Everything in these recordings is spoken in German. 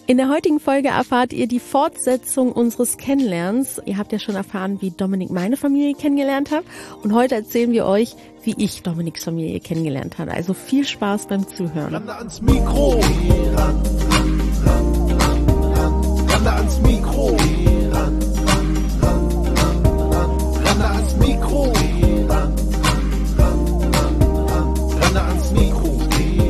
In der heutigen Folge erfahrt ihr die Fortsetzung unseres Kennenlernens. Ihr habt ja schon erfahren, wie Dominik meine Familie kennengelernt hat. Und heute erzählen wir euch, wie ich Dominiks Familie kennengelernt habe. Also viel Spaß beim Zuhören. Ran ans Mikro. Ran ans Mikro. Ran ans Mikro. Ran ans Mikro.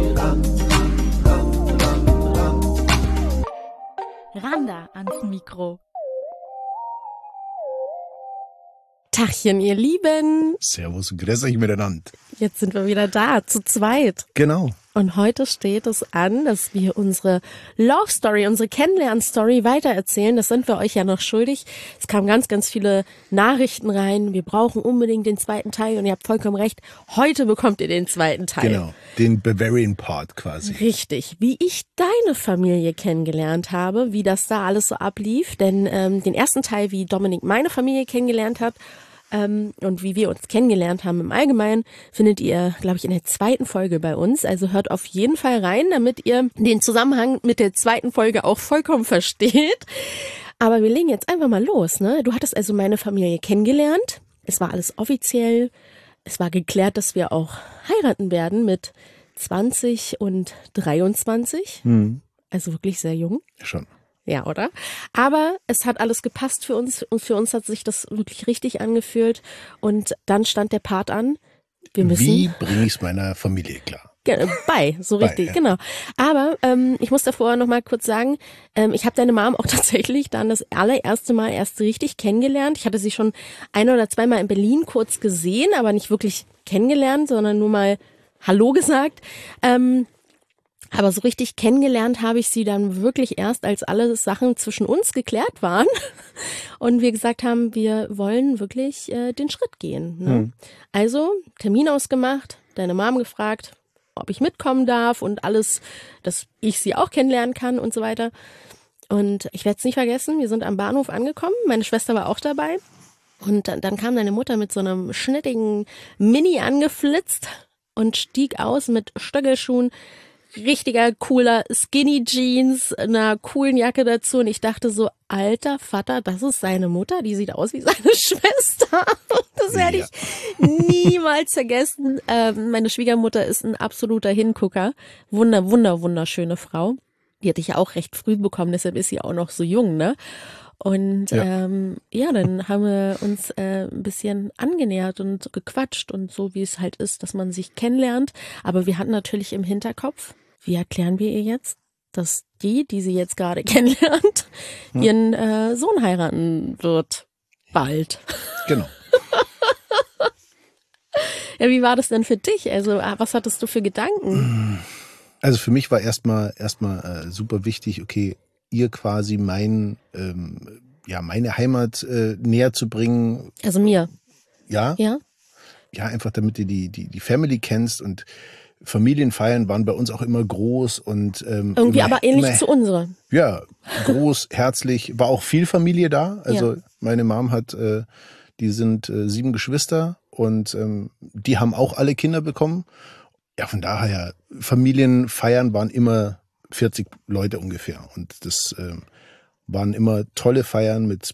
Randa ans Mikro. Tachchen, ihr Lieben. Servus, grüß euch miteinander. Jetzt sind wir wieder da, zu zweit. Genau. Und heute steht es an, dass wir unsere Love Story, unsere Kennenlern-Story weitererzählen. Das sind wir euch ja noch schuldig. Es kamen ganz, ganz viele Nachrichten rein. Wir brauchen unbedingt den zweiten Teil. Und ihr habt vollkommen recht. Heute bekommt ihr den zweiten Teil. Genau, den Bavarian Part quasi. Richtig. Wie ich deine Familie kennengelernt habe, wie das da alles so ablief. Denn den ersten Teil, wie Dominik meine Familie kennengelernt hat, und wie wir uns kennengelernt haben im Allgemeinen, findet ihr, glaube ich, in der zweiten Folge bei uns. Also hört auf jeden Fall rein, damit ihr den Zusammenhang mit der zweiten Folge auch vollkommen versteht. Aber wir legen jetzt einfach mal los, ne? Du hattest also meine Familie kennengelernt. Es war alles offiziell. Es war geklärt, dass wir auch heiraten werden mit 20 und 23. Also wirklich sehr jung. Schon. Ja, oder? Aber es hat alles gepasst für uns und für uns hat sich das wirklich richtig angefühlt und dann stand der Part an. Wir müssen Wie bringe ich es meiner Familie klar? Richtig, ja. Genau. Aber ich muss davor noch mal kurz sagen, ich habe deine Mom auch tatsächlich dann das allererste Mal erst richtig kennengelernt. Ich hatte sie schon ein- oder zweimal in Berlin kurz gesehen, aber nicht wirklich kennengelernt, sondern nur mal Hallo gesagt. Aber so richtig kennengelernt habe ich sie dann wirklich erst, als alle Sachen zwischen uns geklärt waren und wir gesagt haben, wir wollen wirklich den Schritt gehen. Ne? Also Termin ausgemacht, deine Mom gefragt, ob ich mitkommen darf und alles, dass ich sie auch kennenlernen kann und so weiter. Und ich werde es nicht vergessen, wir sind am Bahnhof angekommen, meine Schwester war auch dabei und dann kam deine Mutter mit so einem schnittigen Mini angeflitzt und stieg aus mit Stöckelschuhen, richtiger cooler Skinny Jeans, einer coolen Jacke dazu und ich dachte so, alter Vater, das ist seine Mutter, die sieht aus wie seine Schwester. Das werde ich niemals vergessen. Meine Schwiegermutter ist ein absoluter Hingucker. Wunderschöne Frau. Die hatte ich ja auch recht früh bekommen, deshalb ist sie auch noch so jung, ne? Und dann haben wir uns ein bisschen angenähert und gequatscht und so, wie es halt ist, dass man sich kennenlernt. Aber wir hatten natürlich im Hinterkopf, wie erklären wir ihr jetzt, dass die sie jetzt gerade kennenlernt, ihren Sohn heiraten wird. Bald. Genau. Ja, wie war das denn für dich? Also, was hattest du für Gedanken? Also für mich war erstmal super wichtig, okay, ihr quasi meine Heimat näher zu bringen. Also mir. Ja? Ja? Ja, einfach damit du die Family kennst und Familienfeiern waren bei uns auch immer groß und Irgendwie aber ähnlich zu unserer. Ja, groß, herzlich, war auch viel Familie da. Also meine Mom hat, die sind 7 Geschwister und die haben auch alle Kinder bekommen. Ja, von daher, Familienfeiern waren immer 40 Leute ungefähr und das waren immer tolle Feiern mit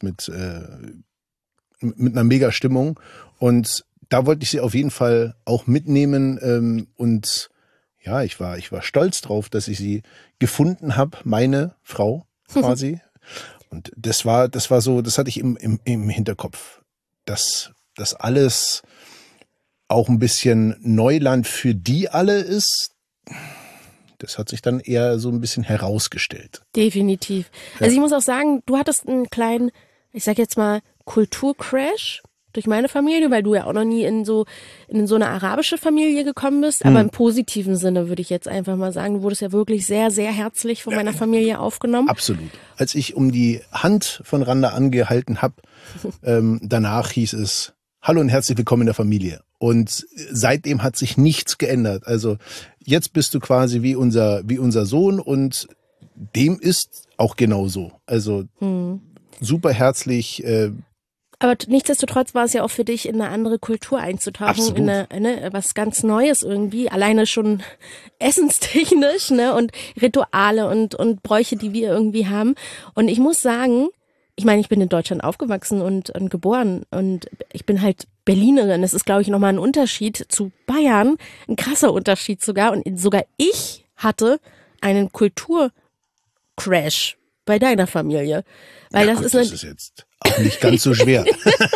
einer mega Stimmung und da wollte ich sie auf jeden Fall auch mitnehmen und ja, ich war stolz drauf, dass ich sie gefunden habe, meine Frau quasi. Und das war so, das hatte ich im Hinterkopf, dass das alles auch ein bisschen Neuland für die alle ist. Das hat sich dann eher so ein bisschen herausgestellt. Definitiv. Also ich muss auch sagen, du hattest einen kleinen, ich sag jetzt mal, Kulturcrash durch meine Familie, weil du ja auch noch nie in so eine arabische Familie gekommen bist, aber im positiven Sinne würde ich jetzt einfach mal sagen, du wurdest ja wirklich sehr, sehr herzlich von meiner Familie aufgenommen. Absolut. Als ich um die Hand von Randa angehalten habe, danach hieß es, hallo und herzlich willkommen in der Familie. Und seitdem hat sich nichts geändert. Also jetzt bist du quasi wie unser Sohn und dem ist auch genau so. Also super herzlich, Aber nichtsdestotrotz war es ja auch für dich, in eine andere Kultur einzutauchen, Absolut. in was ganz Neues irgendwie, alleine schon essenstechnisch, ne, und Rituale und Bräuche, die wir irgendwie haben. Und ich muss sagen, ich meine, ich bin in Deutschland aufgewachsen und geboren und ich bin halt Berlinerin. Das ist, glaube ich, nochmal ein Unterschied zu Bayern, ein krasser Unterschied sogar. Und sogar ich hatte einen Kulturcrash bei deiner Familie. Weil Ja, das gut, ist das ist jetzt auch nicht ganz so schwer.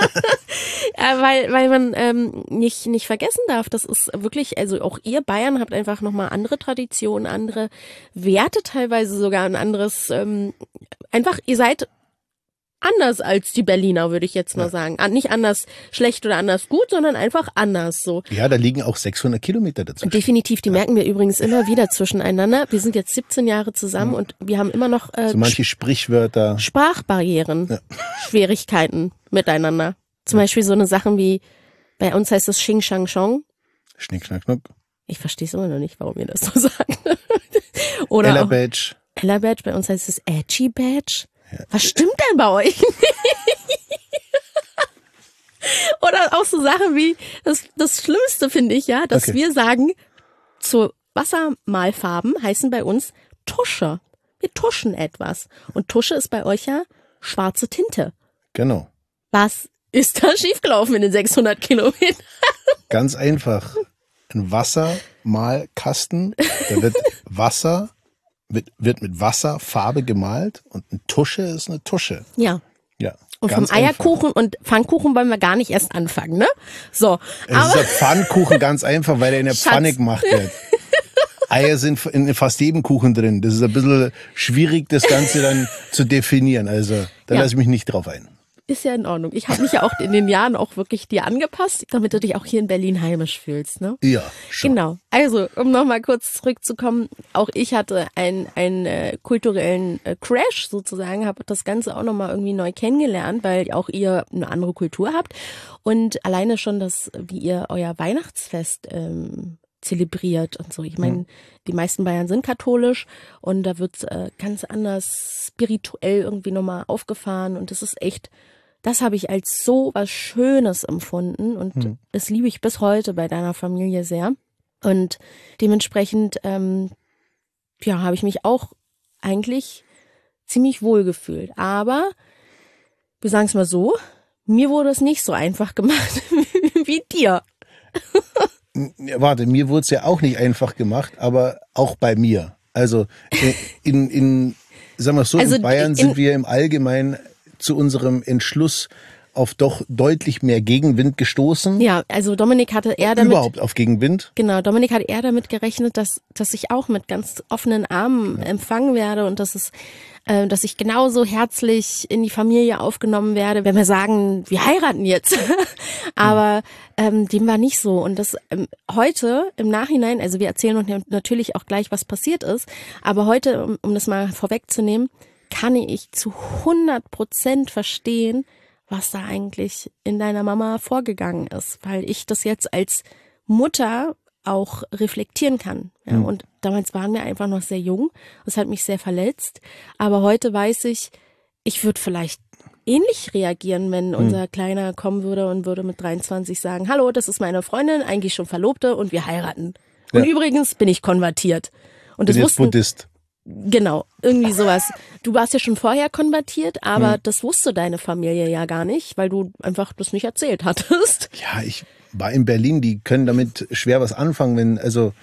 weil man nicht vergessen darf, das ist wirklich, also auch ihr Bayern habt einfach nochmal andere Traditionen, andere Werte teilweise sogar, ein anderes, einfach, ihr seid anders als die Berliner, würde ich jetzt mal sagen. Nicht anders schlecht oder anders gut, sondern einfach anders so. Ja, da liegen auch 600 Kilometer dazwischen. Definitiv, die merken wir übrigens immer wieder zwischeneinander. Wir sind jetzt 17 Jahre zusammen und wir haben immer noch So manche Sprichwörter. Sprachbarrieren, Schwierigkeiten miteinander. Zum Beispiel so eine Sachen wie, bei uns heißt es Xing Shang Chong. Schnick, schnack, schnuck. Ich verstehe es immer noch nicht, warum ihr das so sagt. Oder Ella auch Badge. Ella Badge, bei uns heißt es Edgy Badge. Was stimmt denn bei euch? Oder auch so Sachen wie, das Schlimmste finde ich ja, dass Okay. wir sagen, zu Wassermalfarben heißen bei uns Tusche. Wir tuschen etwas. Und Tusche ist bei euch ja schwarze Tinte. Genau. Was ist da schiefgelaufen in den 600 Kilometern? Ganz einfach. Ein Wassermalkasten, da wird wird mit Wasserfarbe gemalt und eine Tusche ist eine Tusche. Ja. Ja. Und vom ganz einfach. Eierkuchen und Pfannkuchen wollen wir gar nicht erst anfangen, ne? So. Es ist der Pfannkuchen ganz einfach, weil der in der Schatz. Pfanne gemacht wird. Eier sind in fast jedem Kuchen drin. Das ist ein bisschen schwierig, das Ganze dann zu definieren. Also da Ja. lasse ich mich nicht drauf ein. Ist ja in Ordnung. Ich habe mich ja auch in den Jahren auch wirklich dir angepasst, damit du dich auch hier in Berlin heimisch fühlst, ne? Ja, schon. Genau. Also, um nochmal kurz zurückzukommen, auch ich hatte einen kulturellen Crash sozusagen, habe das Ganze auch nochmal irgendwie neu kennengelernt, weil auch ihr eine andere Kultur habt und alleine schon das, wie ihr euer Weihnachtsfest zelebriert und so. Ich meine, die meisten Bayern sind katholisch und da wird ganz anders spirituell irgendwie nochmal aufgefahren und das ist echt, das habe ich als so was Schönes empfunden und das liebe ich bis heute bei deiner Familie sehr. Und dementsprechend, habe ich mich auch eigentlich ziemlich wohl gefühlt. Aber, wir sagen es mal so, mir wurde es nicht so einfach gemacht wie dir. Ja, warte, mir wurde es ja auch nicht einfach gemacht, aber auch bei mir. Also sagen wir es so, Also in Bayern sind wir im Allgemeinen zu unserem Entschluss auf doch deutlich mehr Gegenwind gestoßen. Ja, also Dominik hatte eher damit, Überhaupt auf Gegenwind. genau, Dominik hat eher damit gerechnet, dass ich auch mit ganz offenen Armen empfangen werde und dass ich genauso herzlich in die Familie aufgenommen werde, wenn wir sagen, wir heiraten jetzt. Aber dem war nicht so. Und das heute im Nachhinein, also wir erzählen uns natürlich auch gleich, was passiert ist, aber heute, um das mal vorwegzunehmen, kann ich zu 100% verstehen, was da eigentlich in deiner Mama vorgegangen ist, weil ich das jetzt als Mutter auch reflektieren kann. Ja, und damals waren wir einfach noch sehr jung. Das hat mich sehr verletzt. Aber heute weiß ich, ich würde vielleicht ähnlich reagieren, wenn unser Kleiner kommen würde und würde mit 23 sagen, hallo, das ist meine Freundin, eigentlich schon Verlobte und wir heiraten. Und Ja. übrigens bin ich konvertiert. Und das Bin jetzt wussten, Buddhist. genau, irgendwie sowas. Du warst ja schon vorher konvertiert, aber das wusste deine Familie ja gar nicht, weil du einfach das nicht erzählt hattest. Ja, ich war in Berlin, die können damit schwer was anfangen,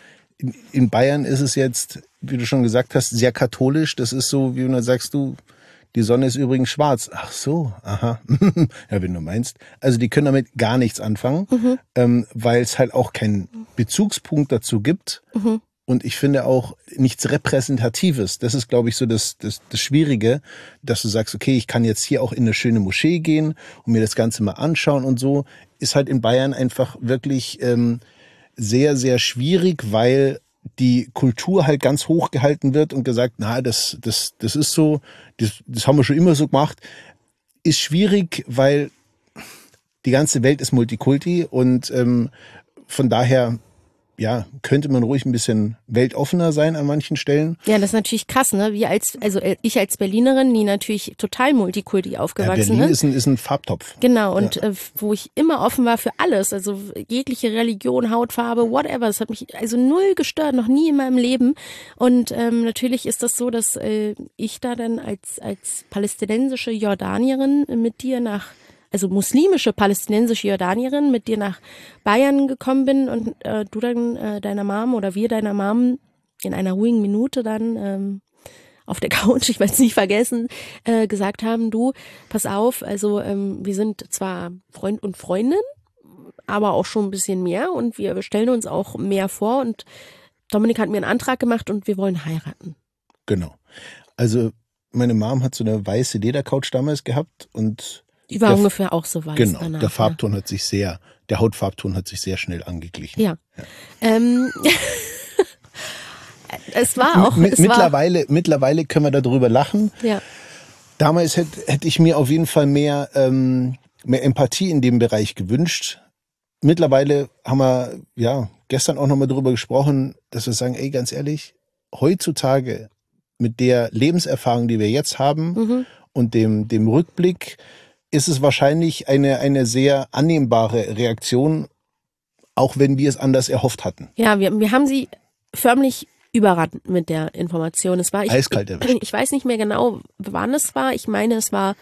in Bayern ist es jetzt, wie du schon gesagt hast, sehr katholisch. Das ist so, wie wenn du sagst, die Sonne ist übrigens schwarz. Ach so, aha. Ja, wenn du meinst. Also die können damit gar nichts anfangen, weil es halt auch keinen Bezugspunkt dazu gibt. Und ich finde auch nichts Repräsentatives. Das ist, glaube ich, so das Schwierige, dass du sagst, okay, ich kann jetzt hier auch in eine schöne Moschee gehen und mir das Ganze mal anschauen und so. Ist halt in Bayern einfach wirklich sehr, sehr schwierig, weil die Kultur halt ganz hoch gehalten wird und gesagt, na, das ist so, das haben wir schon immer so gemacht. Ist schwierig, weil die ganze Welt ist Multikulti und von daher könnte man ruhig ein bisschen weltoffener sein an manchen Stellen. Ja, das ist natürlich krass, ne? Ich als Berlinerin, die natürlich total multikulti aufgewachsen Berlin ist ein Farbtopf. Genau, und wo ich immer offen war für alles, also jegliche Religion, Hautfarbe, whatever, das hat mich also null gestört, noch nie in meinem Leben. Und natürlich ist das so, dass ich da dann als palästinensische Jordanierin mit dir also muslimische palästinensische Jordanierin mit dir nach Bayern gekommen bin und du dann deiner Mom oder wir deiner Mom in einer ruhigen Minute dann auf der Couch, ich werde es nicht vergessen, gesagt haben, du, pass auf, also wir sind zwar Freund und Freundin, aber auch schon ein bisschen mehr und wir stellen uns auch mehr vor und Dominik hat mir einen Antrag gemacht und wir wollen heiraten. Genau. Also meine Mom hat so eine weiße Ledercouch damals gehabt und die war ungefähr auch so weiß. Genau, danach, der Farbton der Hautfarbton hat sich sehr schnell angeglichen. Ja. Es war auch... Mittlerweile können wir darüber lachen. Ja. Damals hätte ich mir auf jeden Fall mehr Empathie in dem Bereich gewünscht. Mittlerweile haben wir gestern auch nochmal darüber gesprochen, dass wir sagen, ey, ganz ehrlich, heutzutage mit der Lebenserfahrung, die wir jetzt haben und dem Rückblick, ist es wahrscheinlich eine sehr annehmbare Reaktion, auch wenn wir es anders erhofft hatten. Ja, wir haben sie förmlich überrannt mit der Information. Es war eiskalt erwischt. Ich weiß nicht mehr genau, wann es war. Ich meine, es war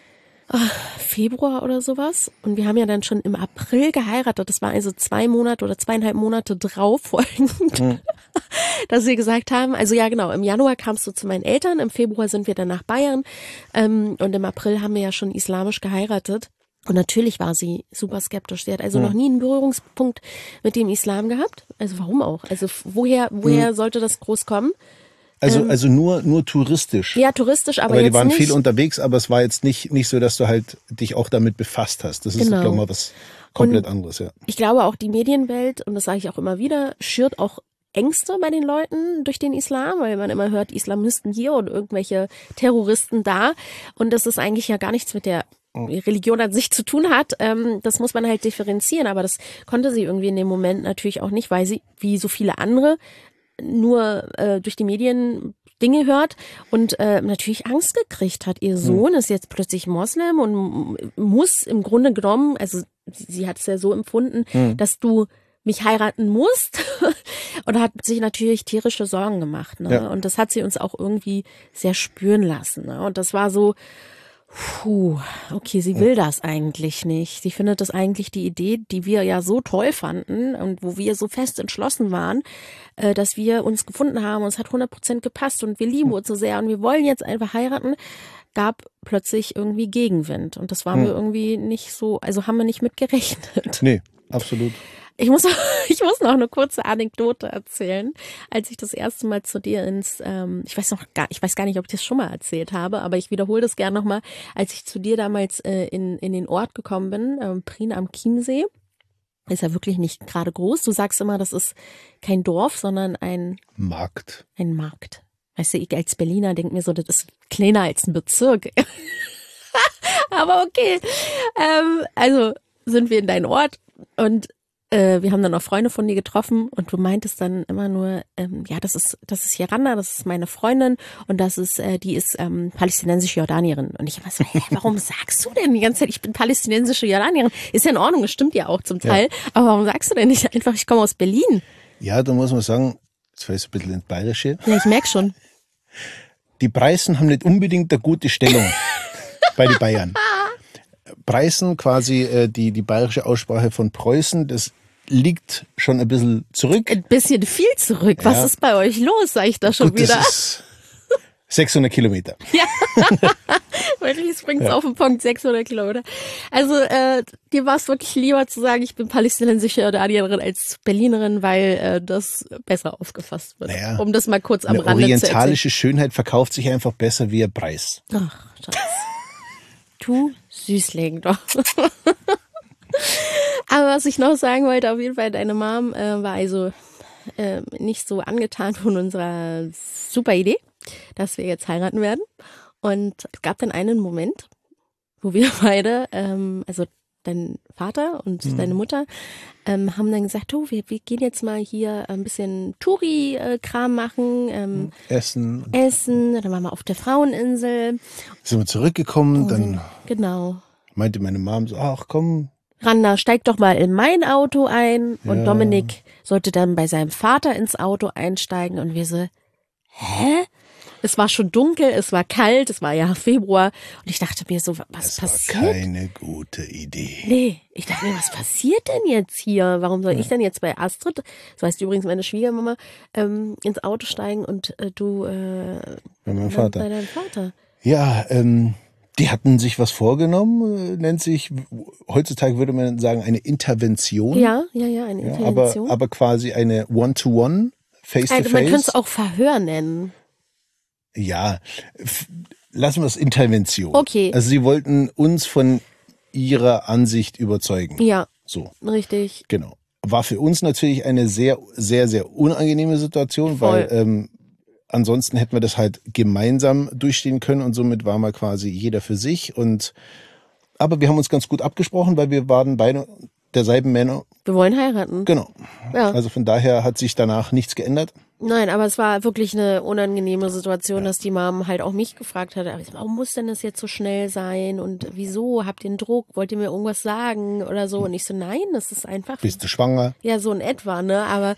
Februar oder sowas. Und wir haben ja dann schon im April geheiratet. Das war also 2 Monate oder 2,5 Monate drauf folgend, dass wir gesagt haben, also ja genau, im Januar kamst du zu meinen Eltern, im Februar sind wir dann nach Bayern und im April haben wir ja schon islamisch geheiratet. Und natürlich war sie super skeptisch. Sie hat also noch nie einen Berührungspunkt mit dem Islam gehabt. Also warum auch? Also woher sollte das groß kommen? Also nur touristisch. Ja, touristisch, aber die jetzt waren nicht. viel unterwegs, aber es war jetzt nicht so, dass du halt dich auch damit befasst hast. Das ist, Genau. glaube ich, mal was komplett anderes, ja. Ich glaube auch die Medienwelt, und das sage ich auch immer wieder, schürt auch Ängste bei den Leuten durch den Islam, weil man immer hört, Islamisten hier und irgendwelche Terroristen da. Und das ist eigentlich ja gar nichts mit der Religion an sich zu tun hat. Das muss man halt differenzieren, aber das konnte sie irgendwie in dem Moment natürlich auch nicht, weil sie, wie so viele andere, nur durch die Medien Dinge hört und natürlich Angst gekriegt hat. Ihr Sohn ist jetzt plötzlich Moslem und muss im Grunde genommen, also sie hat es ja so empfunden, dass du mich heiraten musst und hat sich natürlich tierische Sorgen gemacht. Ne? Ja. Und das hat sie uns auch irgendwie sehr spüren lassen. Ne? Und das war so, okay, sie will das eigentlich nicht. Sie findet das eigentlich die Idee, die wir ja so toll fanden und wo wir so fest entschlossen waren, dass wir uns gefunden haben und es hat 100% gepasst und wir lieben uns so sehr und wir wollen jetzt einfach heiraten, gab plötzlich irgendwie Gegenwind und das waren wir irgendwie nicht so, also haben wir nicht mit gerechnet. Nee, absolut. Ich muss noch eine kurze Anekdote erzählen. Als ich das erste Mal zu dir ich weiß gar nicht, ob ich das schon mal erzählt habe, aber ich wiederhole das gerne nochmal. Als ich zu dir damals in den Ort gekommen bin, Prien am Chiemsee, ist ja wirklich nicht gerade groß. Du sagst immer, das ist kein Dorf, sondern ein Markt. Ein Markt. Weißt du, ich als Berliner denke mir so, das ist kleiner als ein Bezirk. Aber okay. Also sind wir in deinem Ort und wir haben dann auch Freunde von dir getroffen und du meintest dann immer nur, das ist Jaranda, das ist meine Freundin und die ist palästinensische Jordanierin. Und ich immer so, warum sagst du denn die ganze Zeit, ich bin palästinensische Jordanierin? Ist ja in Ordnung, das stimmt ja auch zum Teil, aber warum sagst du denn nicht einfach, ich komme aus Berlin? Ja, da muss man sagen, jetzt war ich so ein bisschen ins Bayerische. Ja, ich merke schon. Die Preußen haben nicht unbedingt eine gute Stellung bei den Bayern. Preußen, quasi die bayerische Aussprache von Preußen, das liegt schon ein bisschen zurück. Ein bisschen viel zurück. Was Ja. ist bei euch los, sag ich da schon Gut, wieder. das ist 600 Kilometer. Ja, wirklich, es bringt auf den Punkt, 600 Kilometer. Also dir war es wirklich lieber zu sagen, ich bin palästinensische Jordanierin als Berlinerin, weil das besser aufgefasst wird. Naja, um das mal kurz am Eine Rande zu erzählen. orientalische Schönheit verkauft sich einfach besser wie ein Preis. Ach, Schatz. Du Süßling doch. Aber was ich noch sagen wollte, auf jeden Fall, deine Mom war also nicht so angetan von unserer super Idee, dass wir jetzt heiraten werden. Und es gab dann einen Moment, wo wir beide, also dein Vater und deine Mutter haben dann gesagt, oh, wir gehen jetzt mal hier ein bisschen Touri-Kram machen, Essen. dann waren wir auf der Fraueninsel. Sind wir zurückgekommen, dann Genau. meinte meine Mom so, ach komm, Randa, steig doch mal in mein Auto ein. Und Ja. Dominik sollte dann bei seinem Vater ins Auto einsteigen. Und wir so, hä? Es war schon dunkel, es war kalt, es war ja Februar. Und ich dachte mir so, was das war passiert? keine gute Idee. Nee, ich dachte mir, was passiert denn jetzt hier? Warum soll ich denn jetzt bei Astrid, so heißt übrigens meine Schwiegermama, ins Auto steigen und du Bei meinem bei Vater. deinem Vater? Ja, die hatten sich was vorgenommen, nennt sich, heutzutage würde man sagen, eine Intervention. Ja, eine Ja, Intervention. aber quasi eine One-to-One, Also man könnte Face-to-Face. es auch Verhör nennen. Ja, lassen wir es Intervention. Okay. Also sie wollten uns von ihrer Ansicht überzeugen. Ja, So, richtig. genau. War für uns natürlich eine sehr, sehr, sehr unangenehme Situation, Voll. weil ansonsten hätten wir das halt gemeinsam durchstehen können und somit waren wir quasi jeder für sich. Aber wir haben uns ganz gut abgesprochen, weil wir waren beide derselben Männer. Wir wollen heiraten. Genau. Ja. Also von daher hat sich danach nichts geändert. Nein, aber es war wirklich eine unangenehme Situation, dass die Mom halt auch mich gefragt hat, warum muss denn das jetzt so schnell sein und wieso, habt ihr einen Druck, wollt ihr mir irgendwas sagen oder so? Und ich so, nein, das ist einfach, Bist du schwanger? ja, so in etwa, ne, aber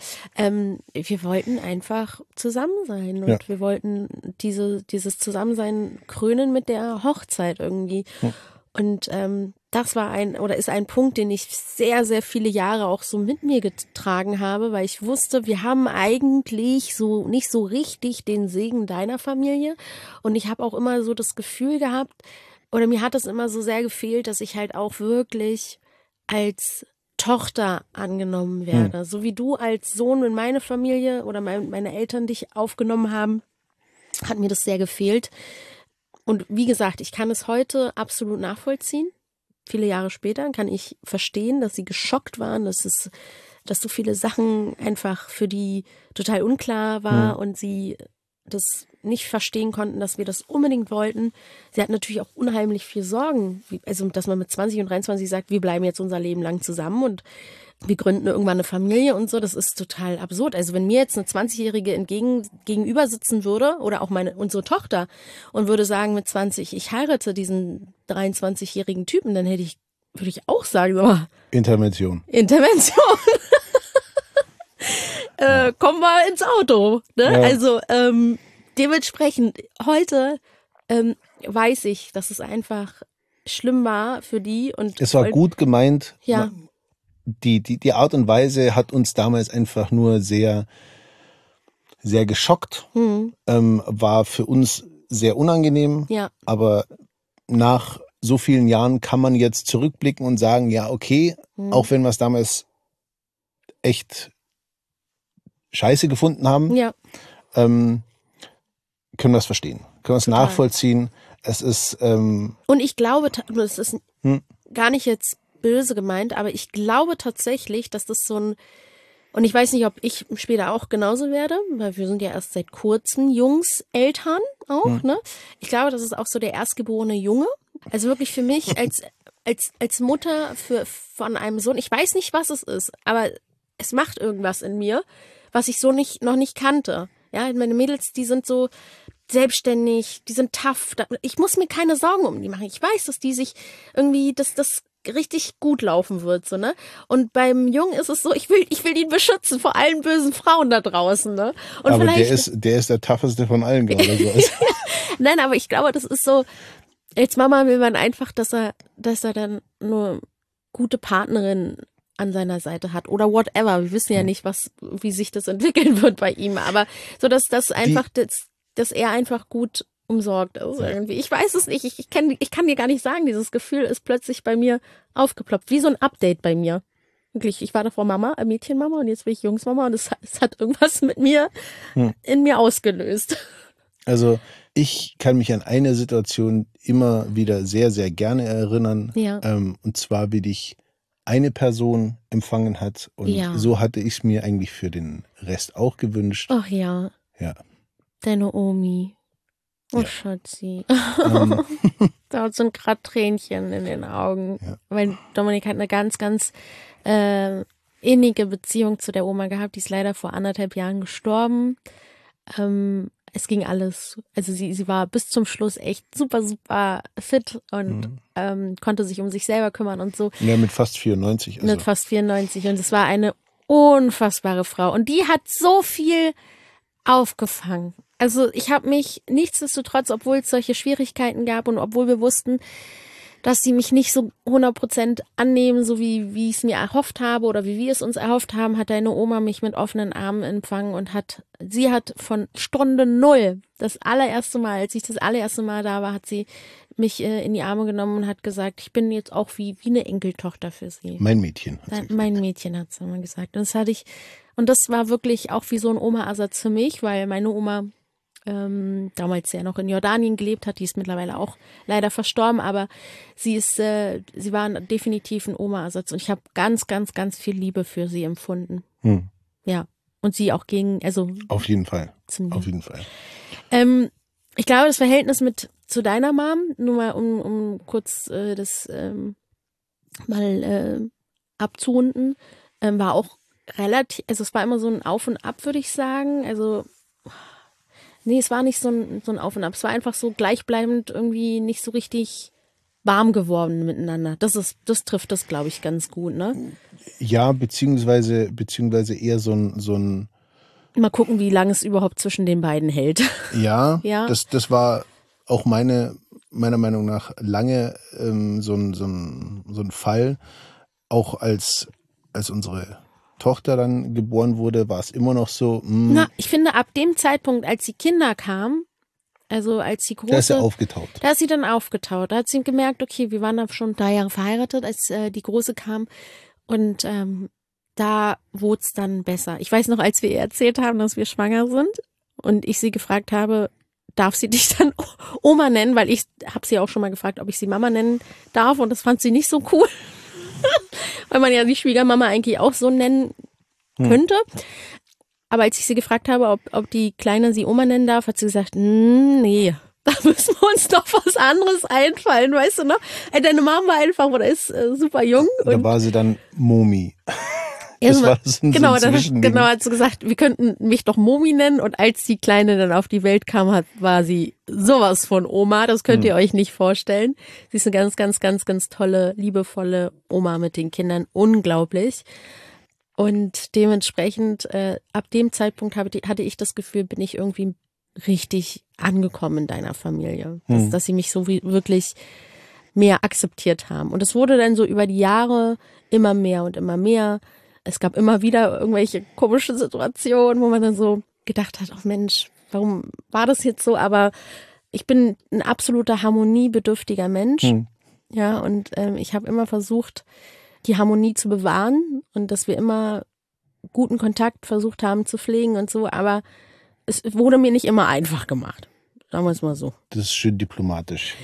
wir wollten einfach zusammen sein und Ja. wir wollten dieses Zusammensein krönen mit der Hochzeit irgendwie. Und das war ist ein Punkt, den ich sehr, sehr viele Jahre auch so mit mir getragen habe, weil ich wusste, wir haben eigentlich so nicht so richtig den Segen deiner Familie. Und ich habe auch immer so das Gefühl gehabt, oder mir hat es immer so sehr gefehlt, dass ich halt auch wirklich als Tochter angenommen werde. So wie du als Sohn in meine Familie oder meine Eltern dich aufgenommen haben, hat mir das sehr gefehlt. Und wie gesagt, ich kann es heute absolut nachvollziehen. Viele Jahre später kann ich verstehen, dass sie geschockt waren, dass so viele Sachen einfach für die total unklar war und sie das nicht verstehen konnten, dass wir das unbedingt wollten. Sie hatten natürlich auch unheimlich viel Sorgen. Also, dass man mit 20 und 23 sagt, wir bleiben jetzt unser Leben lang zusammen und wir gründen irgendwann eine Familie und so, das ist total absurd. Also wenn mir jetzt eine 20-Jährige gegenüber sitzen würde oder auch unsere Tochter und würde sagen mit 20, ich heirate diesen 23-jährigen Typen, dann würde ich auch sagen, so, Intervention. Intervention. Komm mal ins Auto. Ne? Ja. Also dementsprechend heute weiß ich, dass es einfach schlimm war für die. Und Es war gut gemeint. Ja. Die Art und Weise hat uns damals einfach nur sehr, sehr geschockt. War für uns sehr unangenehm. Ja. Aber nach so vielen Jahren kann man jetzt zurückblicken und sagen, ja, okay, auch wenn wir es damals echt scheiße gefunden haben, Ja. können wir es verstehen. Können wir es Total. nachvollziehen. Es ist, Und ich glaube, das ist gar nicht jetzt böse gemeint, aber ich glaube tatsächlich, dass das so ein, und ich weiß nicht, ob ich später auch genauso werde, weil wir sind ja erst seit kurzem Jungseltern auch, ne? Ich glaube, das ist auch so der erstgeborene Junge. Also wirklich für mich als Mutter von einem Sohn, ich weiß nicht, was es ist, aber es macht irgendwas in mir, was ich so noch nicht kannte. Ja, meine Mädels, die sind so selbstständig, die sind tough. Ich muss mir keine Sorgen um die machen. Ich weiß, dass die sich irgendwie, dass das richtig gut laufen wird, so, ne? Und beim Jungen ist es so, ich will ihn beschützen vor allen bösen Frauen da draußen, ne? Und aber vielleicht, der ist der tougheste von allen gerade. So. nein, aber ich glaube, das ist so, als Mama will man einfach, dass er dann nur gute Partnerin an seiner Seite hat oder whatever. Wir wissen ja nicht, wie sich das entwickeln wird bei ihm, aber so, dass das einfach, dass er einfach gut umsorgt ist irgendwie. Ich weiß es nicht. Ich kann dir gar nicht sagen, dieses Gefühl ist plötzlich bei mir aufgeploppt. Wie so ein Update bei mir. Wirklich, ich war davor Mama, Mädchenmama und jetzt bin ich Jungsmama und es hat irgendwas mit mir in mir ausgelöst. Also ich kann mich an eine Situation immer wieder sehr, sehr gerne erinnern. Ja. Und zwar, wie dich eine Person empfangen hat. Und Ja. so hatte ich es mir eigentlich für den Rest auch gewünscht. Ach ja, Ja. deine Omi. Oh, Ja. Schatzi. Ähm, Da sind gerade Tränchen in den Augen. Ja. Weil Dominik hat eine ganz, ganz innige Beziehung zu der Oma gehabt. Die ist leider vor 1,5 Jahren gestorben. Es ging alles. Also sie war bis zum Schluss echt super, super fit und konnte sich um sich selber kümmern und so. ja, mit fast 94. Also. Mit fast 94. Und es war eine unfassbare Frau. Und die hat so viel aufgefangen. Also ich habe mich nichtsdestotrotz, obwohl es solche Schwierigkeiten gab und obwohl wir wussten, dass sie mich nicht so 100% annehmen, so wie ich es mir erhofft habe oder wie wir es uns erhofft haben, hat deine Oma mich mit offenen Armen empfangen und sie hat von Stunde 0, das allererste Mal, als ich das allererste Mal da war, hat sie mich in die Arme genommen und hat gesagt, ich bin jetzt auch wie eine Enkeltochter für sie. Mein Mädchen. Hat sie gesagt. Mein Mädchen hat es immer gesagt. Und das war wirklich auch wie so ein Oma-Ersatz für mich, weil meine Oma damals ja noch in Jordanien gelebt hat, die ist mittlerweile auch leider verstorben, aber sie war definitiv ein Oma-Ersatz und ich habe ganz, ganz, ganz viel Liebe für sie empfunden. Ja. Und sie auch Auf jeden Fall. zu mir. Auf jeden Fall. Ich glaube, das Verhältnis zu deiner Mom, nur mal um kurz das mal abzurunden, war auch relativ, also es war immer so ein Auf und Ab, würde ich sagen. Also nee, es war nicht so ein Auf und Ab. Es war einfach so gleichbleibend irgendwie nicht so richtig warm geworden miteinander. Das trifft das, glaube ich, ganz gut, ne? Ja, beziehungsweise eher so ein Mal gucken, wie lange es überhaupt zwischen den beiden hält. Ja, Ja. Das war auch meiner Meinung nach lange so ein Fall. Auch als unsere Tochter dann geboren wurde, war es immer noch so, Na, ich finde, ab dem Zeitpunkt, als die Kinder kamen, also als die große... da ist er aufgetaucht. Da ist sie dann aufgetaut. Da hat sie gemerkt, okay, wir waren da schon 3 Jahre verheiratet, als die Große kam. Und da wurde es dann besser. Ich weiß noch, als wir ihr erzählt haben, dass wir schwanger sind und ich sie gefragt habe, darf sie dich dann Oma nennen? Weil ich habe sie auch schon mal gefragt, ob ich sie Mama nennen darf und das fand sie nicht so cool. Weil man ja die Schwiegermama eigentlich auch so nennen könnte. Aber als ich sie gefragt habe, ob die Kleine sie Oma nennen darf, hat sie gesagt, nee, da müssen wir uns doch was anderes einfallen, weißt du noch? Deine Mama war einfach oder ist super jung. Da war sie dann Momi. Das war so ein Zwischending. Genau, hat sie gesagt, wir könnten mich doch Momi nennen. Und als die Kleine dann auf die Welt kam, war sie sowas von Oma. Das könnt ihr euch nicht vorstellen. Sie ist eine ganz, ganz, ganz, ganz tolle, liebevolle Oma mit den Kindern. Unglaublich. Und dementsprechend, ab dem Zeitpunkt hatte ich das Gefühl, bin ich irgendwie richtig angekommen in deiner Familie. Dass sie mich so wirklich mehr akzeptiert haben. Und es wurde dann so über die Jahre immer mehr und immer mehr. Es gab immer wieder irgendwelche komischen Situationen, wo man dann so gedacht hat, ach Mensch, warum war das jetzt so? Aber ich bin ein absoluter harmoniebedürftiger Mensch. Ja, und ich habe immer versucht, die Harmonie zu bewahren und dass wir immer guten Kontakt versucht haben zu pflegen und so. Aber es wurde mir nicht immer einfach gemacht. Sagen wir es mal so. Das ist schön diplomatisch.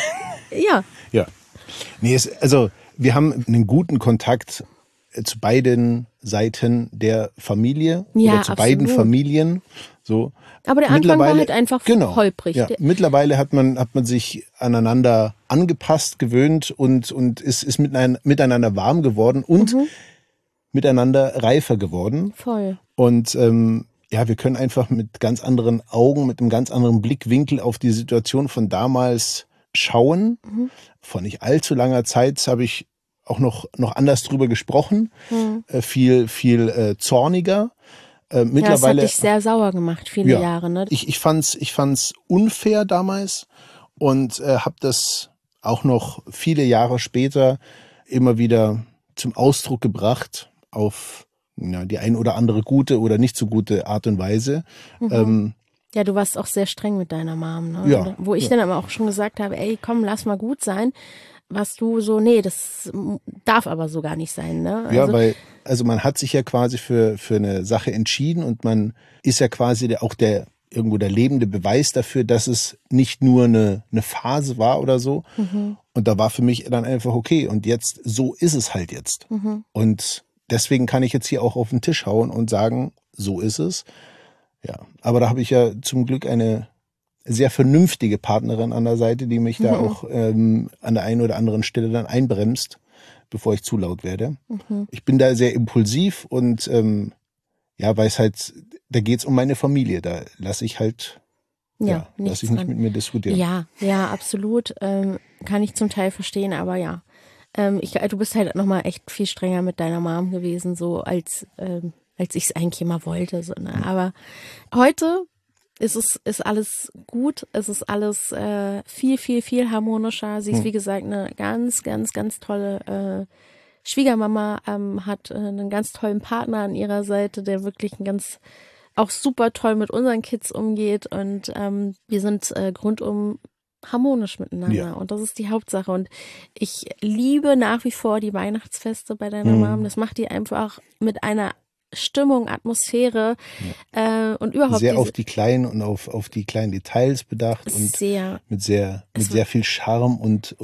Ja. Ja. Nee, also wir haben einen guten Kontakt zu beiden Seiten der Familie Ja, oder zu beiden absolut. Familien. So. Aber der Anfang war halt einfach Genau, holprig. Ja. Mittlerweile hat man sich aneinander angepasst, gewöhnt und ist miteinander warm geworden und miteinander reifer geworden. Voll. Und ja, wir können einfach mit ganz anderen Augen, mit einem ganz anderen Blickwinkel auf die Situation von damals schauen. Vor nicht allzu langer Zeit habe ich auch noch anders drüber gesprochen, viel zorniger. Mittlerweile, Ja, das hat dich sehr sauer gemacht, viele Jahre. Ne? Ich fand's unfair damals und habe das auch noch viele Jahre später immer wieder zum Ausdruck gebracht auf die ein oder andere gute oder nicht so gute Art und Weise. Ja, du warst auch sehr streng mit deiner Mom. Ne? Ja, Wo ich dann aber auch schon gesagt habe, ey, komm, lass mal gut sein. Was du so, nee, das darf aber so gar nicht sein. Ne? Ja, weil man hat sich ja quasi für eine Sache entschieden und man ist ja quasi auch irgendwo der lebende Beweis dafür, dass es nicht nur eine Phase war oder so. Und da war für mich dann einfach okay. Und jetzt, so ist es halt jetzt. Und deswegen kann ich jetzt hier auch auf den Tisch hauen und sagen, so ist es. Ja, aber da habe ich ja zum Glück eine sehr vernünftige Partnerin an der Seite, die mich da auch an der einen oder anderen Stelle dann einbremst, bevor ich zu laut werde. Ich bin da sehr impulsiv und weiß halt, da geht's um meine Familie. Da lasse ich halt, lasse ich nicht mit mir diskutieren. Ja, absolut. Kann ich zum Teil verstehen, aber ja. Du bist halt nochmal echt viel strenger mit deiner Mom gewesen, so als ich es eigentlich immer wollte. So, ne? Aber heute ist alles gut, es ist alles viel, viel, viel harmonischer. Sie ist, wie gesagt, eine ganz, ganz, ganz tolle Schwiegermama, hat einen ganz tollen Partner an ihrer Seite, der wirklich auch super toll mit unseren Kids umgeht und wir sind rundum harmonisch miteinander. Ja. Und das ist die Hauptsache. Und ich liebe nach wie vor die Weihnachtsfeste bei deiner Mom. Das macht die einfach mit einer Stimmung, Atmosphäre und überhaupt sehr auf die kleinen und auf die kleinen Details bedacht und mit sehr viel Charme und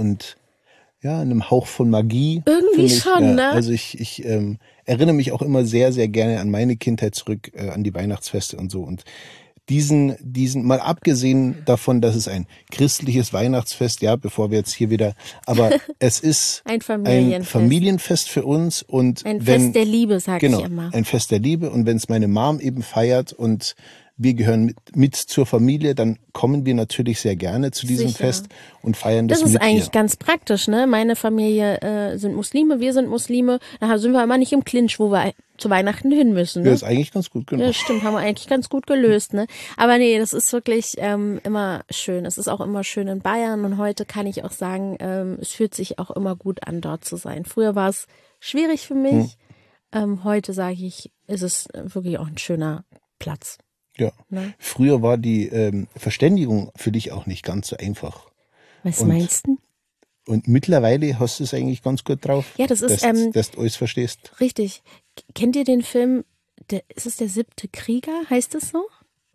einem Hauch von Magie. Irgendwie schon, ne? Also ich erinnere mich auch immer sehr, sehr gerne an meine Kindheit zurück, an die Weihnachtsfeste und so. Und diesen, mal abgesehen davon, dass es ein christliches Weihnachtsfest, bevor wir jetzt hier wieder, aber es ist ein Familienfest für uns und ein Fest der Liebe, sag ich immer. Ein Fest der Liebe und wenn es meine Mom eben feiert und wir gehören mit zur Familie, dann kommen wir natürlich sehr gerne zu diesem Fest und feiern das mit ihr. Das ist eigentlich ganz praktisch, ne? Meine Familie sind Muslime, wir sind Muslime. Da sind wir immer nicht im Clinch, wo wir zu Weihnachten hin müssen. Ne? Ja, ist eigentlich ganz gut, genau. Ja, stimmt, haben wir eigentlich ganz gut gelöst, ne? Aber nee, das ist wirklich immer schön. Es ist auch immer schön in Bayern und heute kann ich auch sagen, es fühlt sich auch immer gut an, dort zu sein. Früher war es schwierig für mich. Heute sage ich, ist es wirklich auch ein schöner Platz. Ja, früher war die Verständigung für dich auch nicht ganz so einfach. Was meinst du? Und mittlerweile hast du es eigentlich ganz gut drauf, ja, das ist, dass du alles verstehst. Richtig. Kennt ihr den Film, ist es der 7. Krieger, heißt es so?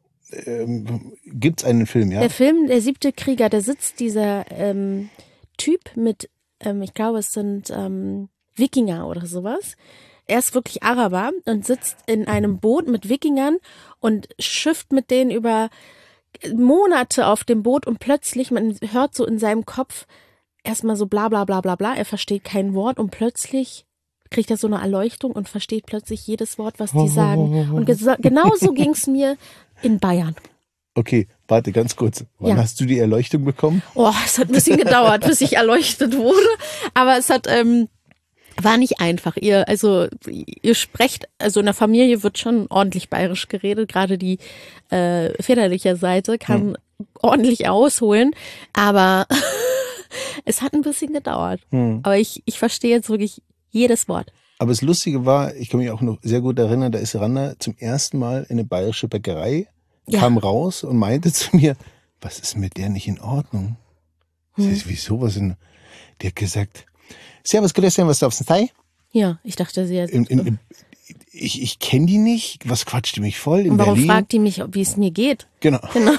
Gibt's einen Film, ja? Der Film, der 7. Krieger, da sitzt dieser Typ mit, ich glaube es sind Wikinger oder sowas. Er ist wirklich Araber und sitzt in einem Boot mit Wikingern und schifft mit denen über Monate auf dem Boot und plötzlich, man hört so in seinem Kopf erstmal so bla bla bla bla bla, er versteht kein Wort und plötzlich kriegt er so eine Erleuchtung und versteht plötzlich jedes Wort, was die sagen. Und genauso ging's mir in Bayern. Okay, warte ganz kurz. Wann hast du die Erleuchtung bekommen? Oh, es hat ein bisschen gedauert, bis ich erleuchtet wurde, aber es hat war nicht einfach. Ihr sprecht, also in der Familie wird schon ordentlich bayerisch geredet, gerade die väterliche Seite kann ordentlich ausholen, aber es hat ein bisschen gedauert. Aber ich verstehe jetzt wirklich jedes Wort. Aber das Lustige war, ich kann mich auch noch sehr gut erinnern, da ist Randa zum ersten Mal in eine bayerische Bäckerei, kam raus und meinte zu mir, was ist mit der nicht in Ordnung? Wieso? Die hat gesagt, Servus, grüß dich, was darfst du denn? Ja, ich dachte, sie hat... Ich kenne die nicht. Was quatscht die mich voll in Und warum Berlin? fragt die mich, wie es mir geht? Genau.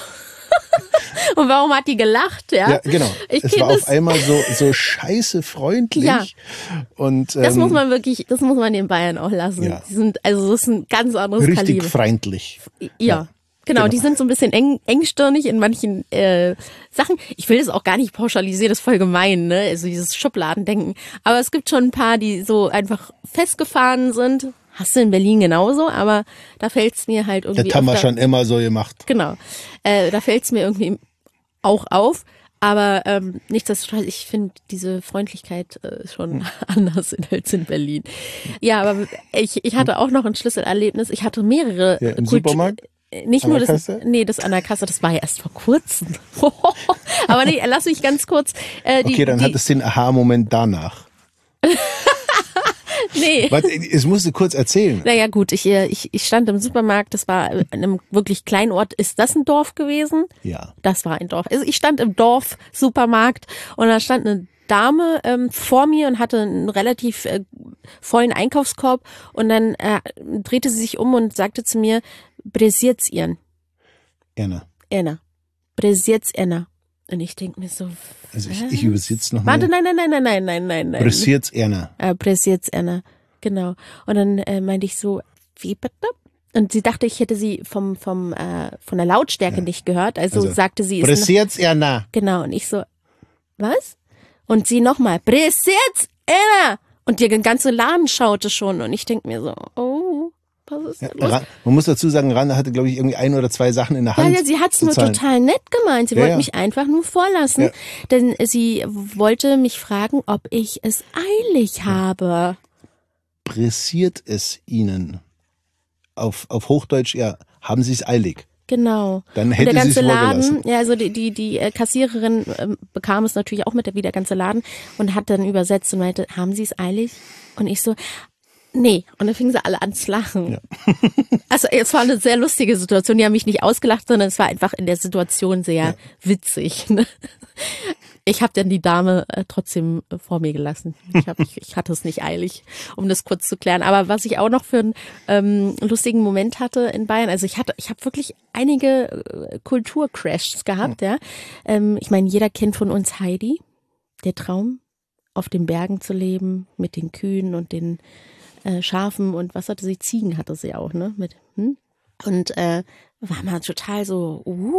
Und warum hat die gelacht? Ja, genau. Es war auf einmal so scheiße freundlich. Ja. Und, das muss man den Bayern auch lassen. Ja. Das ist ein ganz anderes richtig Kaliber. Richtig freundlich. Ja. Genau, die sind so ein bisschen engstirnig in manchen Sachen. Ich will das auch gar nicht pauschalisieren, das ist voll gemein, ne? Also dieses Schubladendenken. Aber es gibt schon ein paar, die so einfach festgefahren sind. Hast du in Berlin genauso, aber da fällt's mir halt irgendwie. Das haben wir schon immer so gemacht. Genau. Da fällt's mir irgendwie auch auf. Aber nichtsdestotrotz, ich finde diese Freundlichkeit schon anders als in Berlin. Ja, aber ich hatte auch noch ein Schlüsselerlebnis. Ich hatte mehrere. Ja, im Supermarkt? Nicht nur das, das an der Kasse, das war ja erst vor kurzem. Aber nee, lass mich ganz kurz. Okay, dann hattest du den Aha-Moment danach. Nee. Warte, es musst du kurz erzählen. Naja gut, ich stand im Supermarkt, das war in einem wirklich kleinen Ort. Ist das ein Dorf gewesen? Ja. Das war ein Dorf. Also ich stand im Dorf-Supermarkt und da stand eine Dame vor mir und hatte einen relativ vollen Einkaufskorb und dann drehte sie sich um und sagte zu mir, Breziert's ihren. Erna. Breziert's Erna. Und ich denke mir so, also ich übersetze nochmal. Warte, nein. Breziert's Erna. Breziert's Erna, genau. Und dann meinte ich so, wie bitte? Und sie dachte, ich hätte sie von der Lautstärke nicht gehört. Also sagte sie, Pressiert's Erna. genau. Und ich so, was? Und sie nochmal, pressiert's Erna. Und der ganze Laden schaute schon. Und ich denke mir so, oh, was ist da los? Man muss dazu sagen, Randa hatte, glaube ich, irgendwie 1 oder 2 Sachen in der Hand. Ja, sie hat's nur total nett gemeint. Sie wollte mich einfach nur vorlassen. Ja. Denn sie wollte mich fragen, ob ich es eilig habe. Pressiert es Ihnen? Auf Hochdeutsch, haben Sie es eilig? Genau. Dann hätte und der ganze sie es Laden, ja, also die Kassiererin bekam es natürlich auch mit, wie der ganze Laden, und hat dann übersetzt und meinte, haben Sie es eilig? Und ich so, nee. Und dann fingen sie alle an zu lachen. Ja. Also es war eine sehr lustige Situation. Die haben mich nicht ausgelacht, sondern es war einfach in der Situation sehr witzig. Ne? Ich habe dann die Dame trotzdem vor mir gelassen. Ich hatte es nicht eilig, um das kurz zu klären. Aber was ich auch noch für einen lustigen Moment hatte in Bayern, also ich habe wirklich einige Kulturcrashs gehabt. Ja. Ich meine, jeder kennt von uns Heidi, der Traum, auf den Bergen zu leben, mit den Kühen und den Schafen und was hatte sie? Ziegen hatte sie auch, ne? Und war mal total so,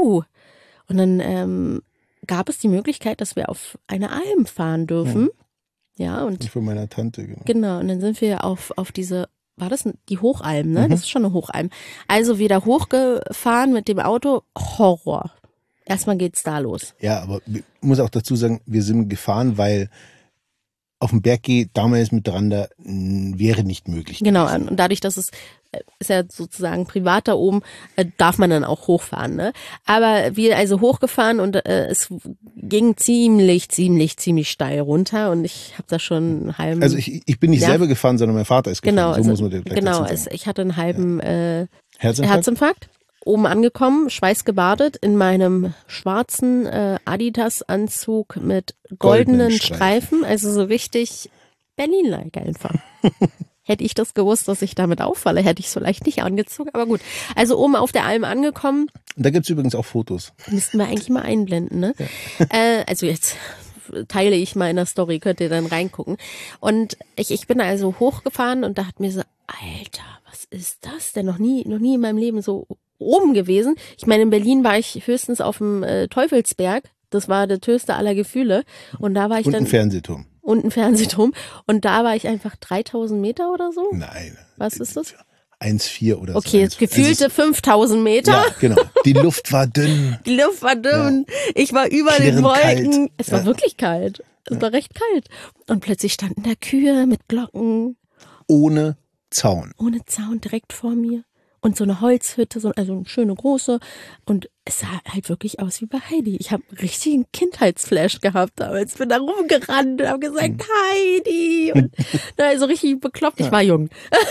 Und dann gab es die Möglichkeit, dass wir auf eine Alm fahren dürfen. Ja, und von meiner Tante, genau. Genau, und dann sind wir auf diese, war das die Hochalm, ne? Das ist schon eine Hochalm. Also wieder hochgefahren mit dem Auto, Horror. Erstmal geht's da los. Ja, aber ich muss auch dazu sagen, wir sind gefahren, weil auf dem Berg damals mit Randa wäre nicht möglich. Genau, und dadurch, dass es ist ja sozusagen privat da oben, darf man dann auch hochfahren, ne? Aber wir also hochgefahren und es ging ziemlich steil runter und ich habe da schon einen halben... Also ich bin nicht selber gefahren, sondern mein Vater ist gefahren. Genau, so muss man direkt dazu sagen. Ich hatte einen halben Herzinfarkt. Oben angekommen, schweißgebadet, in meinem schwarzen Adidas-Anzug mit goldenen Streifen, also so richtig Berlin-like einfach. Hätte ich das gewusst, dass ich damit auffalle, hätte ich es vielleicht nicht angezogen, aber gut. Also oben auf der Alm angekommen. Und da gibt's übrigens auch Fotos. Müssten wir eigentlich mal einblenden, ne? Ja. Also jetzt teile ich mal in der Story, könnt ihr dann reingucken. Und ich bin also hochgefahren und dachte mir so, Alter, was ist das denn? Noch nie in meinem Leben so oben gewesen. Ich meine, in Berlin war ich höchstens auf dem Teufelsberg. Das war das höchste aller Gefühle. Und da war ich dann... Und ein Fernsehturm. Und ein Fernsehturm. Und da war ich einfach 3000 Meter oder so. Nein. Was ist das? 1,4 oder so. Okay, gefühlte 5000 Meter. Ja, genau. Die Luft war dünn. Die Luft war dünn. Ja. Ich war über den Wolken. Kalt. Es war wirklich kalt. Es war recht kalt. Und plötzlich standen da Kühe mit Glocken. Ohne Zaun. Ohne Zaun, direkt vor mir. Und so eine Holzhütte, also eine schöne große. Und es sah halt wirklich aus wie bei Heidi. Ich habe richtig einen Kindheitsflash gehabt damals. Bin da rumgerannt und habe gesagt, Heidi. Und also richtig bekloppt. Ich war jung.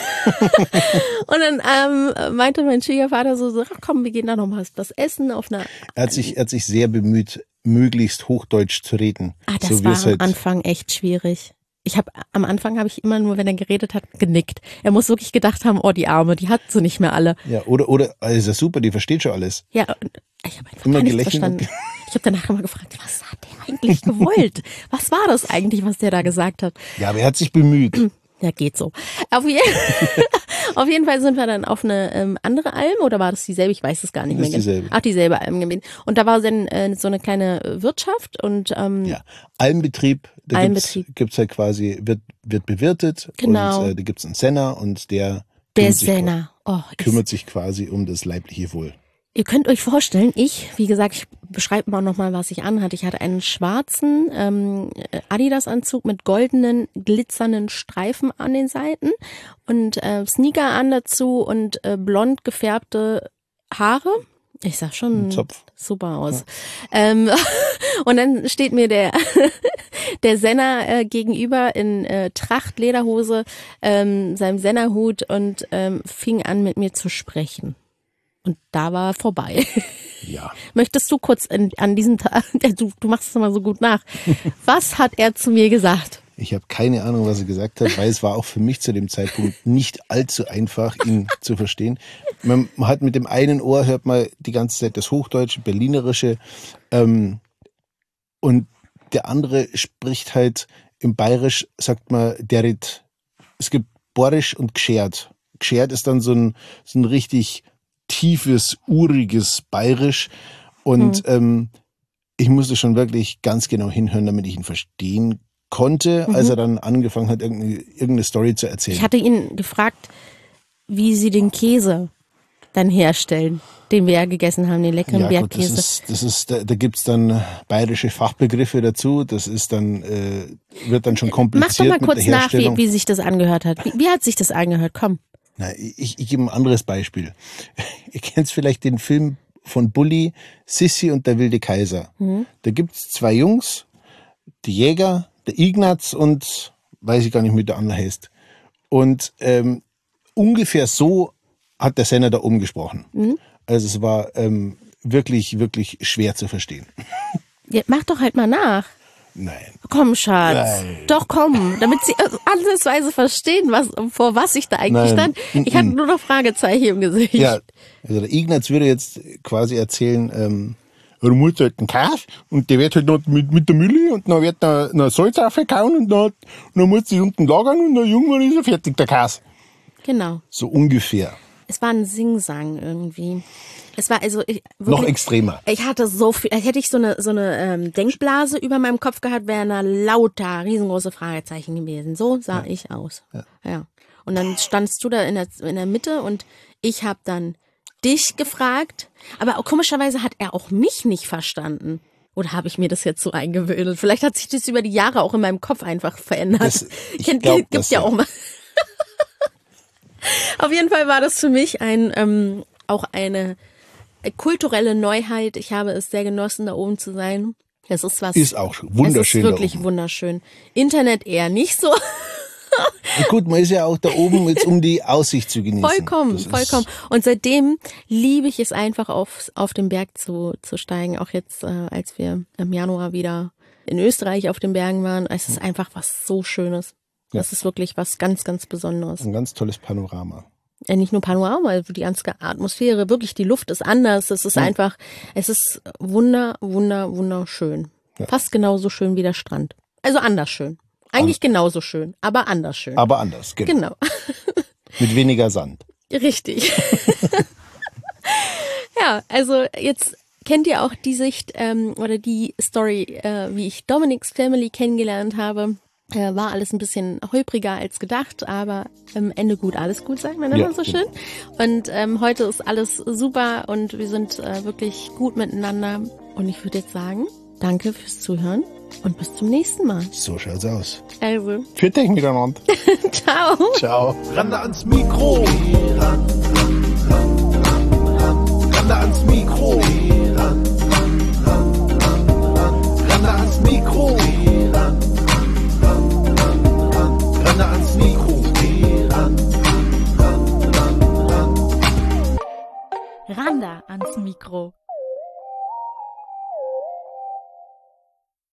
Und dann meinte mein Schwiegervater so, ach komm, wir gehen da noch mal was essen auf einer... Er hat sich sehr bemüht, möglichst Hochdeutsch zu reden. Das so war am Anfang echt schwierig. Am Anfang habe ich immer nur, wenn er geredet hat, genickt. Er muss wirklich gedacht haben, oh, die Arme, die hat sie nicht mehr alle. Ja, oder, ist ja super, die versteht schon alles. Ja, ich habe einfach immer gar nichts verstanden. Ich habe danach immer gefragt, was hat der eigentlich gewollt? Was war das eigentlich, was der da gesagt hat? Ja, aber er hat sich bemüht. Ja, geht so. Auf jeden Fall sind wir dann auf eine andere Alm, oder war das dieselbe? Ich weiß es gar nicht mehr. Dieselbe. Ach, dieselbe Alm gewesen. Und da war dann so eine kleine Wirtschaft und ja, Almbetrieb. Da gibt's halt quasi, wird bewirtet. Genau. Und da gibt's einen Senner und der kümmert sich quasi um das leibliche Wohl. Ihr könnt euch vorstellen, wie gesagt, ich beschreibe mal nochmal, was ich anhatte. Ich hatte einen schwarzen Adidas-Anzug mit goldenen, glitzernden Streifen an den Seiten und Sneaker an dazu und blond gefärbte Haare. Ich sag schon super aus. Ja. Und dann steht mir der Senner gegenüber in Tracht, Lederhose, seinem Sennerhut und fing an mit mir zu sprechen. Und da war vorbei. Ja. Möchtest du kurz an diesem Tag, du machst es immer so gut nach, was hat er zu mir gesagt? Ich habe keine Ahnung, was er gesagt hat, weil es war auch für mich zu dem Zeitpunkt nicht allzu einfach, ihn zu verstehen. Man hat mit dem einen Ohr, hört man die ganze Zeit das Hochdeutsche, Berlinerische, und der andere spricht halt im Bayerisch, sagt man, es gibt Borisch und Gschert. geschert ist dann so ein richtig tiefes, uriges Bayerisch. Und ich musste schon wirklich ganz genau hinhören, damit ich ihn verstehen konnte, als er dann angefangen hat, irgendeine Story zu erzählen. Ich hatte ihn gefragt, wie sie den Käse dann herstellen, den wir ja gegessen haben, den leckeren Bergkäse. Gut, da gibt's dann bayerische Fachbegriffe dazu. Das ist dann, wird dann schon kompliziert. Mach doch mal kurz nach, wie sich das angehört hat. Wie hat sich das angehört? Komm. Na, ich gebe ein anderes Beispiel. Ihr kennt vielleicht den Film von Bully, Sissi und der wilde Kaiser. Da gibt's zwei Jungs, die Jäger, der Ignaz und weiß ich gar nicht, wie der andere heißt. Und ungefähr so hat der Sender da oben gesprochen. Also es war wirklich, wirklich schwer zu verstehen. Ja, mach doch halt mal nach. Nein. Komm, Schatz. Nein. Doch, komm. Damit sie ansatzweise verstehen, vor was ich da eigentlich stand. Ich hatte nur noch Fragezeichen im Gesicht. Ja, also der Ignaz würde jetzt quasi erzählen, du musst halt einen Käse und der wird halt noch mit der Mühle und dann wird da noch Salz aufgehauen und dann musst du unten lagern und dann irgendwann ist er fertig, der Käse. Genau. So ungefähr. Es war ein Singsang irgendwie. Es war also wirklich, noch extremer. Ich hatte so viel, als hätte ich so eine Denkblase über meinem Kopf gehabt, wären da lauter riesengroße Fragezeichen gewesen. So sah ich aus. Ja. Und dann standst du da in der Mitte und ich habe dann dich gefragt, aber auch komischerweise hat er auch mich nicht verstanden. Oder habe ich mir das jetzt so eingewöhnt? Vielleicht hat sich das über die Jahre auch in meinem Kopf einfach verändert. Gibt ja auch mal. Auf jeden Fall war das für mich auch eine kulturelle Neuheit. Ich habe es sehr genossen, da oben zu sein. Es ist was. Ist auch wunderschön. Es ist wirklich wunderschön. Internet eher nicht so. Und gut, man ist ja auch da oben jetzt, um die Aussicht zu genießen. Vollkommen. Und seitdem liebe ich es einfach, auf den Berg zu steigen. Auch jetzt, als wir im Januar wieder in Österreich auf den Bergen waren. Es ist einfach was so Schönes. Das ist wirklich was ganz, ganz Besonderes. Ein ganz tolles Panorama. Nicht nur Panorama, also die ganze Atmosphäre, wirklich die Luft ist anders. Es ist einfach, es ist wunderschön. Ja. Fast genauso schön wie der Strand. Also anders schön. Eigentlich genauso schön, aber anders schön. Aber anders, genau. Mit weniger Sand. Richtig. Ja, also jetzt kennt ihr auch die Sicht oder die Story, wie ich Dominics Family kennengelernt habe. War alles ein bisschen holpriger als gedacht, aber am Ende gut, alles gut, sagt man immer so schön. Und heute ist alles super und wir sind wirklich gut miteinander. Und ich würde jetzt sagen, danke fürs Zuhören und bis zum nächsten Mal. So schaut's aus. Also. Für dich miteinander. Ciao. Ciao. Rande ans Mikro. Rande ans Mikro. Rande ans Mikro. Rande ans Mikro.